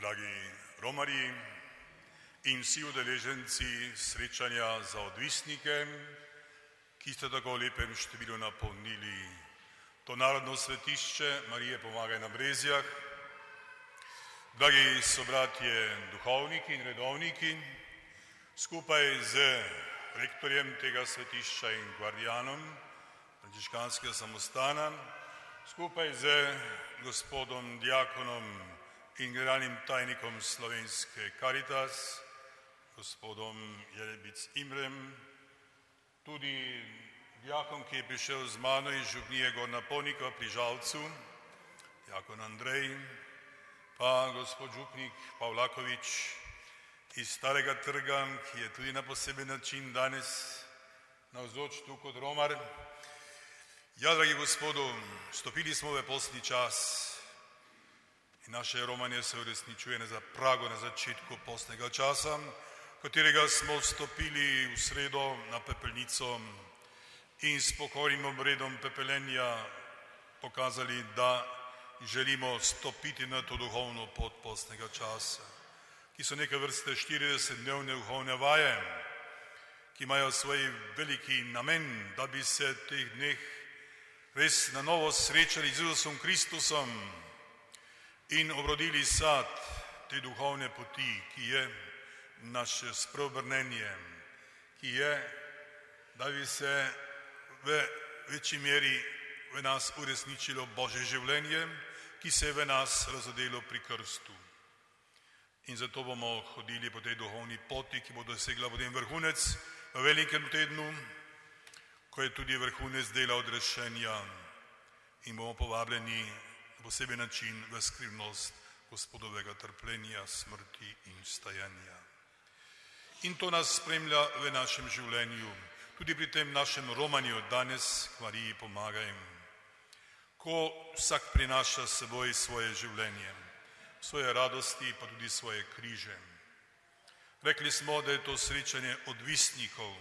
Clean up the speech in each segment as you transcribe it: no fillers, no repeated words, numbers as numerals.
Dragi romarji in vsi udeleženci srečanja za odvisnike, ki ste tako v lepem številu napolnili to narodno svetišče Marije Pomagaj na Brezjah, dragi sobratje duhovniki in redovniki, skupaj z rektorjem tega svetišča in guardianom frančiškanskega samostana, skupaj z gospodom diakonom in generalnim tajnikom Slovenske Caritas, gospodom Jelebic Imrem, tudi diakon, ki je prišel z mano iz župnije Gornja Ponikva pri Žalcu, diakon Andrej, pa gospod župnik Pavlakovič iz Starega trga, ki je tudi na poseben način danes navzoč tu kot romar. Ja, dragi gospodu, stopili smo v postni čas in naše romanje se uresničuje na pragu, na začetku postnega časa, katerega smo vstopili v sredo na pepelnico in s pokojnim obredom pepelenja pokazali, da želimo stopiti na to duhovno pot postnega časa, ki so neke vrste 40-dnevne duhovne vaje, ki imajo svoj veliki namen, da bi se v teh dneh res na novo srečali z Jezusom Kristusom in obrodili sad te duhovne poti, ki je naše spreobrnenje, ki je, da bi se v večji meri v nas uresničilo Božje življenje, ki se je v nas razodelo pri krstu. In zato bomo hodili po tej duhovni poti, ki bo dosegla potem vrhunec v velikem tednu, ko je tudi vrhunec dela odrešenja in bomo povabljeni na poseben način v skrivnost Gospodovega trpljenja, smrti in vstajanja. In to nas spremlja v našem življenju, tudi pri tem našem romanju danes k Mariji Pomagaj, ko vsak prinaša s seboj svoje življenje, svoje radosti, pa tudi svoje križe. Rekli smo, da je to srečanje odvisnikov,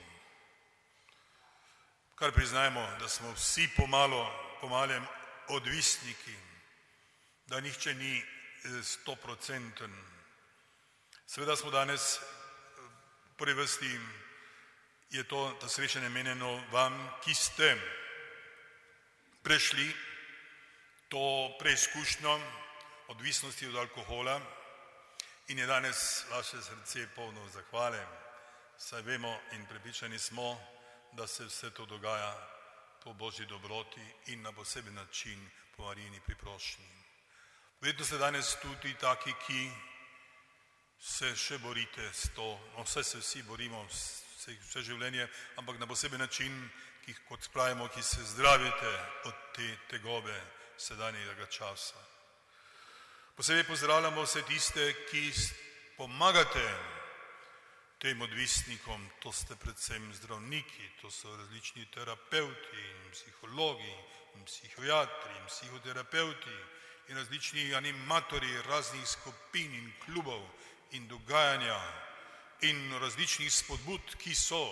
kar priznajmo, da smo vsi pomalem odvisniki, da nihče ni 100%. Seveda smo danes v prvi vrsti, je to srečanje menjeno vam, ki ste prešli to preizkušnjo odvisnosti od alkohola in je danes vaše srce polno zahvale, saj vemo in prepričani smo, da se vse to dogaja po Božji dobroti in na poseben način po Marijini priprošnji. Verjetno ste danes tudi taki, ki se še borite s to, vse se vsi borimo, vse življenje, ampak na poseben način, ki, kot pravimo, ki se zdravite od te tegobe sedanjega časa. Posebej pozdravljamo vse tiste, ki pomagate tem odvisnikom, to ste predvsem zdravniki, to so različni terapeuti in psihologi in psihiatri in psihoterapeuti in različni animatorji raznih skupin in klubov in dogajanja in različnih spodbud, ki so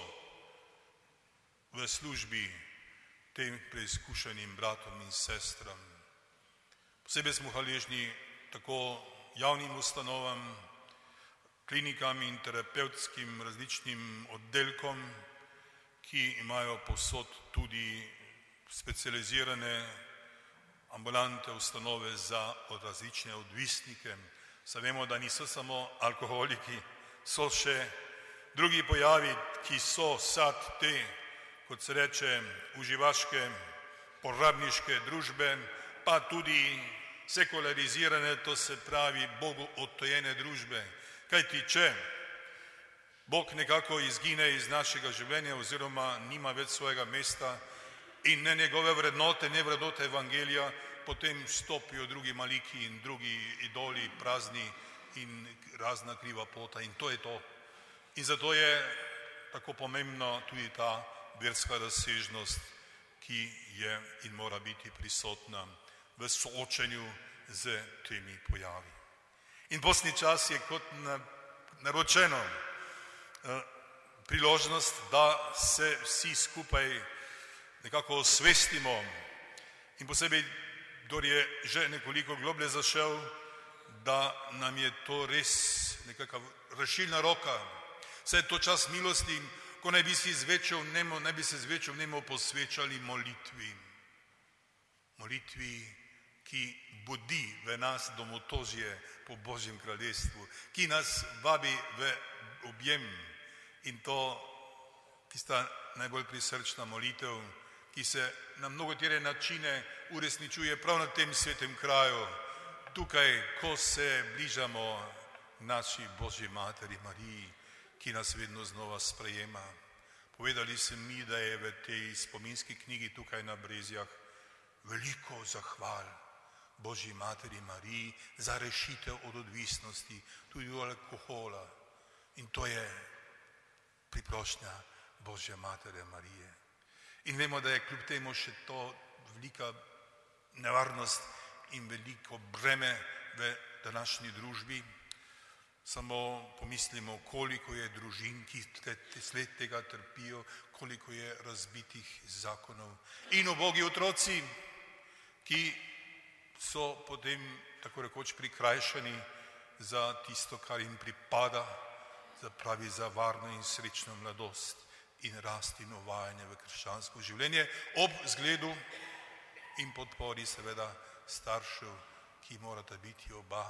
v službi tem preizkušenim bratom in sestram. Posebej smo hvaležni tako javnim ustanovam, klinikam in terapevtskim različnim oddelkom, ki imajo povsod tudi specializirane ambulante ustanove za različne odvisnike. Saj vemo, da niso samo alkoholiki, so še drugi pojavi, ki so sad te, kot se reče, uživaške, porabniške družbe, pa tudi sekularizirane, to se pravi Bogu odtojene družbe. Kajti, če Bog nekako izgine iz našega življenja oziroma nima več svojega mesta in ne njegove vrednote, ne vrednote evangelija, potem stopijo drugi maliki in drugi idoli prazni in razna kriva pota in to je to. In zato je tako pomembna tudi ta verska razsežnost, ki je in mora biti prisotna v soočenju z temi pojavi. In postni čas je kot naročeno priložnost, da se vsi skupaj nekako osvestimo in posebej, kdor je že nekoliko globlje zašel, da nam je to res nekakva rešilna roka. Saj je to čas milosti, ko naj bi se z večjo vnemo posvečali molitvi. Molitvi, ki budi v nas domotožje po Božjem kraljestvu, ki nas vabi v objem in to, ki sta najbolj prisrčna molitev, ki se na mnogotere načine uresničuje prav na tem svetem kraju, tukaj, ko se bližamo naši Božji materi Mariji, ki nas vedno znova sprejema. Povedali se mi, da je v tej spominski knjigi tukaj na Brezjah veliko zahval Božji materi Mariji za rešitev od odvisnosti, tudi od alkohola. In to je priprošnja Božje matere Marije. In vemo, da je kljub temu še to velika nevarnost in veliko breme v današnji družbi. Samo pomislimo, koliko je družin, ki sled tega trpijo, koliko je razbitih zakonov. In ubogi otroci, ki so potem tako rekoč prikrajšani za tisto, kar jim pripada, za varno in srečno mladost in rast in uvajanje v krščansko življenje, ob zgledu in podpori seveda staršev, ki morata biti oba,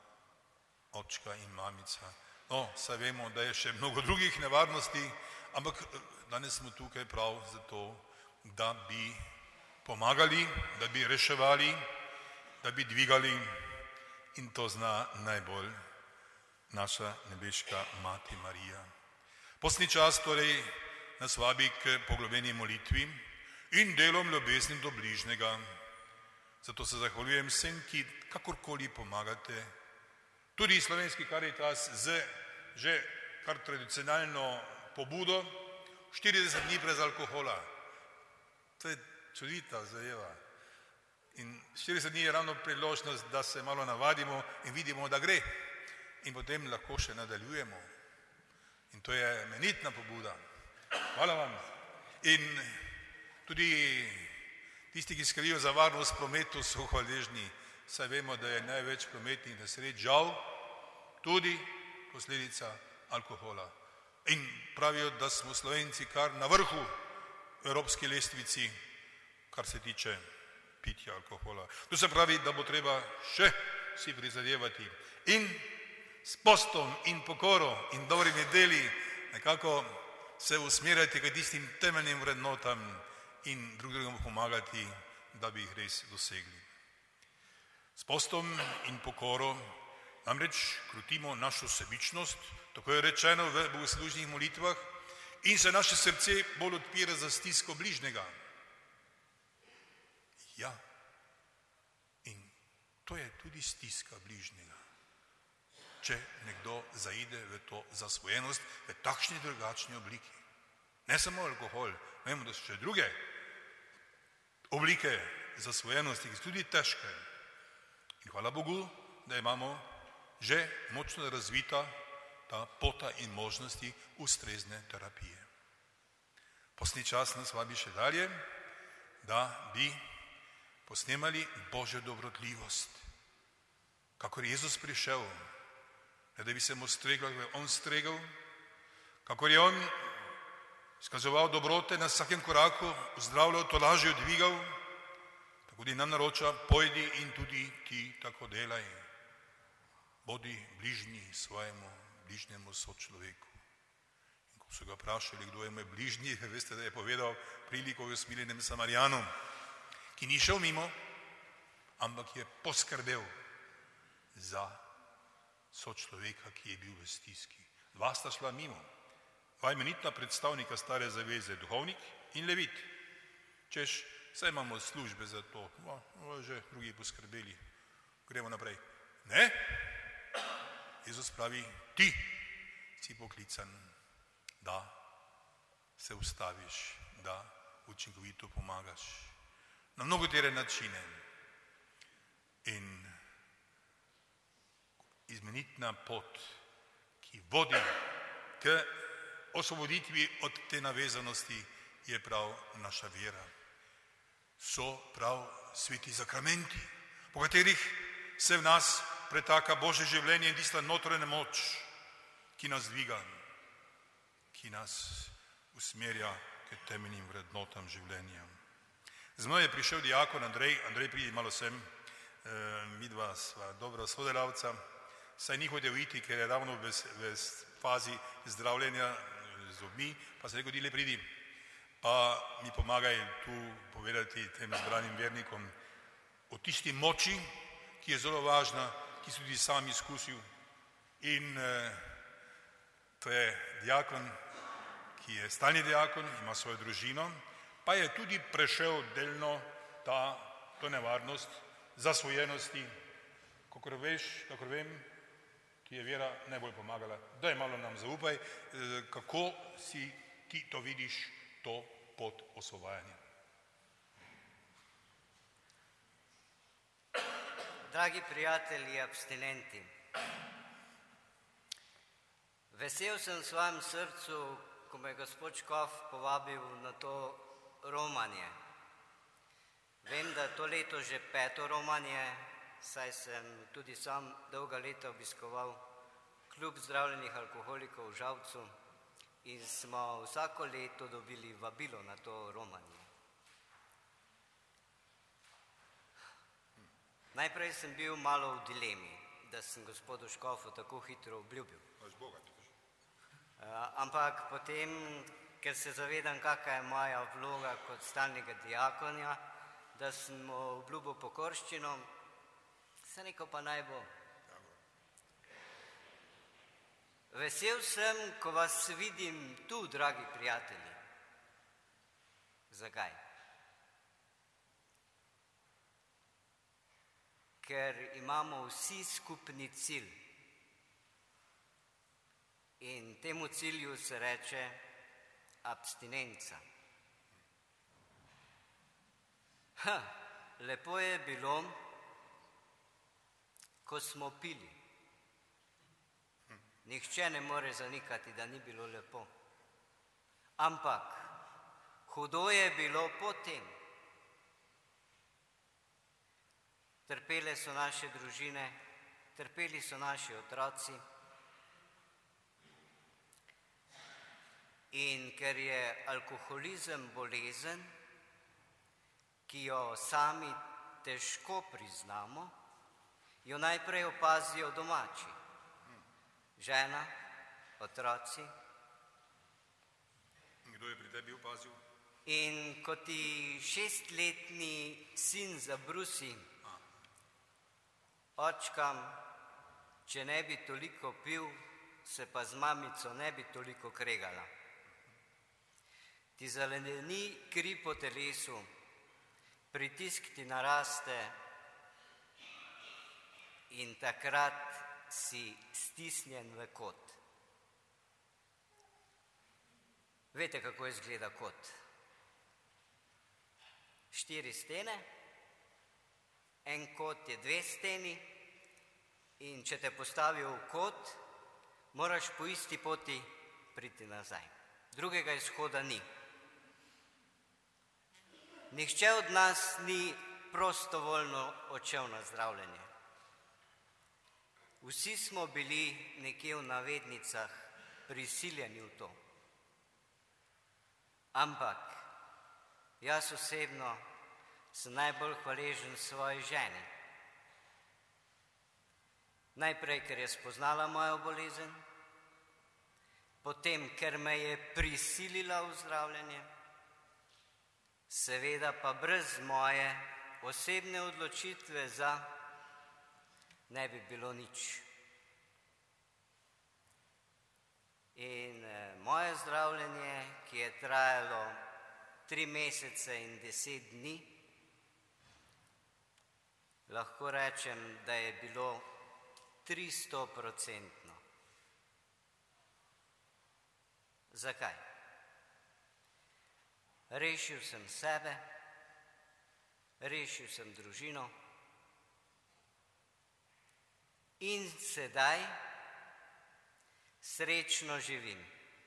očka in mamica. No, saj vemo, da je še mnogo drugih nevarnosti, ampak danes smo tukaj prav zato, da bi pomagali, da bi reševali, da bi dvigali, in to zna najbolj naša nebeška Mati Marija. Postni čas torej nas vabi k poglobljeni molitvi in delom ljubezni do bližnjega. Zato se zahvaljujem vsem, ki kakorkoli pomagate. Tudi Slovenski Karitas z že kar tradicionalno pobudo 40 dni brez alkohola. To je čudita zadeva. In 40 dni je ravno priložnost, da se malo navadimo in vidimo, da gre. In potem lahko še nadaljujemo. In to je imenitna pobuda. Hvala vam. In tudi tisti, ki skrbijo za varnost v prometu, so hvaležni. Saj vemo, da je največ prometnih nesreč žal tudi posledica alkohola. In pravijo, da smo Slovenci kar na vrhu evropske lestvici, kar se tiče pitja alkohola. To se pravi, da bo treba še si prizadevati in s postom in pokoro in dobrimi deli nekako se usmerjati k tistim temeljnim vrednotam in drugemu pomagati, da bi jih res dosegli. S postom in pokoro namreč krotimo našo sebičnost, tako je rečeno v bogoslužnih molitvah, in se naše srce bolj odpira za stisko bližnjega. Ja, in to je tudi stiska bližnjega. Če nekdo zaide v to zasvojenost v takšni drugačni obliki. Ne samo alkohol, vemo, da so še druge oblike zasvojenosti, ki so tudi težke. In hvala Bogu, da imamo že močno razvita ta pota in možnosti ustrezne terapije. Postni čas nas vabi še dalje, da bi posnemali Božjo dobrotljivost. Kakor Jezus prišel, ne da bi se mu stregel, kako je on stregel, kakor je on skazoval dobrote na vsakem koraku, zdravljal, tolažil, dvigal, tako tudi nam naroča, pojdi in tudi ti tako delaj. Bodi bližnji svojemu bližnjemu sočloveku. In ko so ga vprašali, kdo je moj bližnji, veste, da je povedal priliko o usmiljenem Samarijanu, ki ni šel mimo, ampak je poskrbel za sočloveka, ki je bil v stiski. Dva sta šla mimo. Dva imenitna predstavnika stare zaveze, duhovnik in levit. Češ, saj imamo službe za to, že drugi poskrbeli, gremo naprej. Ne? Jezus pravi, ti si poklican, da se ustaviš, da učinkovito pomagaš. Na mnogotere načine. In izmenitna pot, ki vodi k osvoboditvi od te navezanosti, je prav naša vera. So prav sveti sakramenti, po katerih se v nas pretaka Božje življenje in tista notranja moč, ki nas dviga, ki nas usmerja k temeljnim vrednotam življenja. Z mano je prišel diakon Andrej, pridi malo sem, midva sva dobra sodelavca, saj ni hotel iti, ker je ravno v fazi zdravljenja zobmi, pa se rekel, dile pridi, pa mi pomagaj tu povedati tem zbranim vernikom o tisti moči, ki je zelo važna, ki si tudi sam izkusil. In to je diakon, ki je stalni diakon, ima svojo družino, pa je tudi prešel delno to nevarnost zasvojenosti, kakor vem, ki je vera najbolj pomagala. Daj malo nam zaupaj, kako si ti to vidiš, to pot osvobajanja. Dragi prijatelji abstinenti, vesel sem v svojem srcu, ko me je gospod Škof povabil na to romanje. Vem, da je to leto že 5. romanje, saj sem tudi sam dolga leta obiskoval klub zdravljenih alkoholikov v Žalcu in smo vsako leto dobili vabilo na to romanje. Najprej sem bil malo v dilemi, da sem gospodu Škofu tako hitro obljubil. Ampak potem, ker se zavedam, kakšna je moja vloga kot stalnega diakonja, da sem mu obljubil pokorščino, se rekel pa naj bo. Vesel sem, ko vas vidim tu, dragi prijatelji. Zakaj? Ker imamo vsi skupni cilj. In temu cilju se reče abstinenca. Lepo je bilo, ko smo pili. Nihče ne more zanikati, da ni bilo lepo. Ampak hudo je bilo potem. Trpele so naše družine, trpeli so naši otroci. In ker je alkoholizem bolezen, ki jo sami težko priznamo, jo najprej opazijo domači. Žena, otroci. Kdo je pri tebi opazil? In ko ti 6-letni sin zabrusi, očkam, če ne bi toliko pil, se pa z mamico ne bi toliko kregala. Ti zeleni kri po telesu, pritisk ti naraste in takrat si stisnjen v kot. Veste, kako izgleda kot? 4 stene, en kot je 2 steni in če te postavijo v kot, moraš po isti poti priti nazaj. Drugega izhoda ni. Nihče od nas ni prostovoljno odšel na zdravljenje. Vsi smo bili nekje v navednicah prisiljeni v to. Ampak jaz osebno sem najbolj hvaležen svoji ženi. Najprej, ker je spoznala mojo bolezen, potem, ker me je prisilila v zdravljenje, seveda pa brez moje osebne odločitve ne bi bilo nič. In moje zdravljenje, ki je trajalo 3 mesece in 10 dni, lahko rečem, da je bilo 300%. Zakaj? Rešil sem sebe, rešil sem družino in sedaj srečno živim.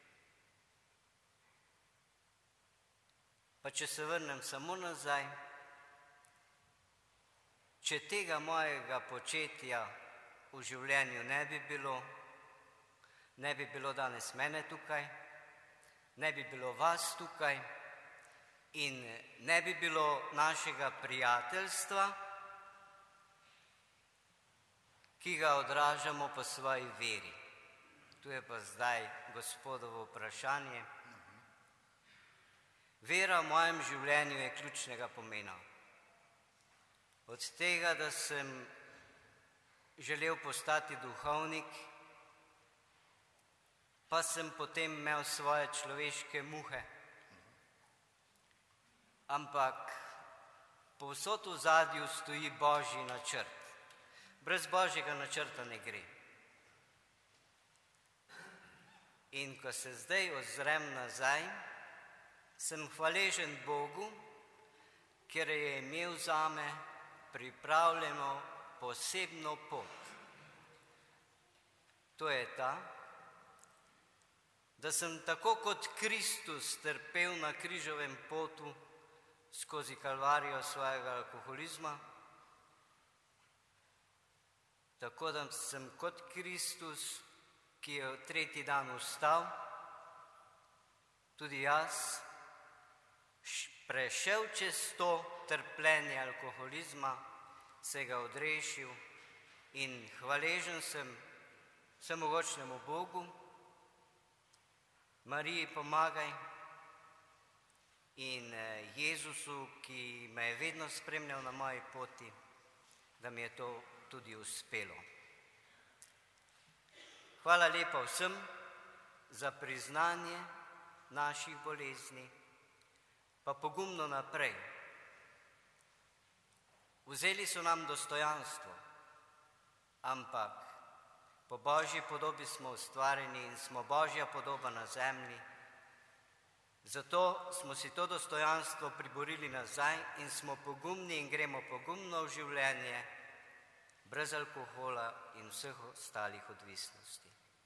Pa če se vrnem samo nazaj, če tega mojega početja v življenju ne bi bilo danes mene tukaj, ne bi bilo vas tukaj in ne bi bilo našega prijateljstva, ki ga odražamo po svoji veri. Tu je pa zdaj Gospodovo vprašanje. Vera v mojem življenju je ključnega pomena. Od tega, da sem želel postati duhovnik, pa sem potem imel svoje človeške muhe. Ampak povsod v ozadju stoji Božji načrt. Brez Božjega načrta ne gre. In ko se zdaj ozrem nazaj, sem hvaležen Bogu, ker je imel zame pripravljeno posebno pot. To je ta, da sem tako kot Kristus trpel na križovem potu skozi kalvarijo svojega alkoholizma, tako da sem kot Kristus, ki je tretji dan vstal, tudi jaz prešel čez to trpljenje alkoholizma, se ga odrešil in hvaležen sem vsemogočnemu Bogu, Mariji pomagaj in Jezusu, ki me je vedno spremljal na moji poti, da mi je to tudi uspelo. Hvala lepa vsem za priznanje naših bolezni, pa pogumno naprej. Vzeli so nam dostojanstvo, ampak po Božji podobi smo ustvarjeni in smo Božja podoba na zemlji. Zato smo si to dostojanstvo priborili nazaj in smo pogumni in gremo pogumno v življenje, brez alkohola in vseh ostalih odvisnosti.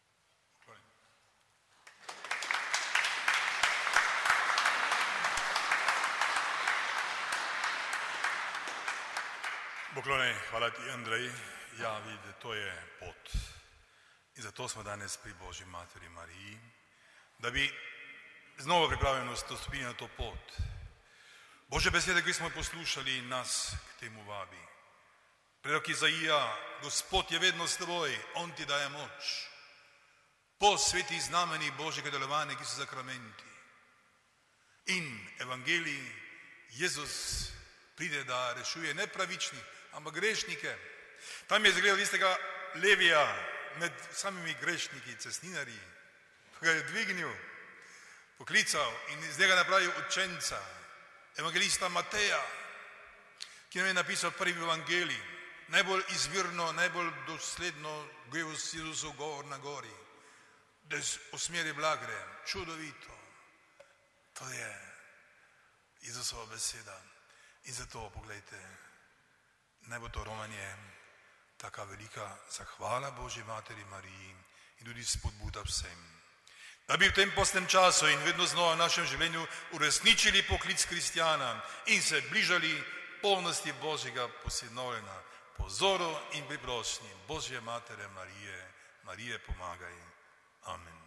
Poklone, hvala ti, Andrej. Ja, vidite, to je pot. In zato smo danes pri Božji materi Mariji, da bi znova pripravljenost stopili na to pot. Božje besede, ki smo poslušali, nas k temu vabi. Prorok Izaija, Gospod je vedno s teboj, On ti daje moč. Po svetih znamenjih Božjega delovanja, ki so zakramenti. In evangelij, Jezus pride, da rešuje ne pravični, ampak grešnike. Tam je zagledal tistega Levija med samimi grešniki, cestninarji. Pa ga je dvignil, poklical in iz njega napravil učenca, evangelista Mateja, ki nam je napisal prvi evangelij, najbolj izvirno, najbolj dosledno Jezusov govor na gori, da o smeri blagre, čudovito. To je Jezusova beseda. In zato, pogledajte, naj bo to romanje taka velika zahvala Božji materi Mariji in tudi spodbuda vsem. Da bi v tem postnem času in vedno znova v našem življenju uresničili poklic kristjana in se bližali polnosti Božjega posinovljena po vzoru in pri prošnji Božje matere Marije. Marije, pomagaj. Amen.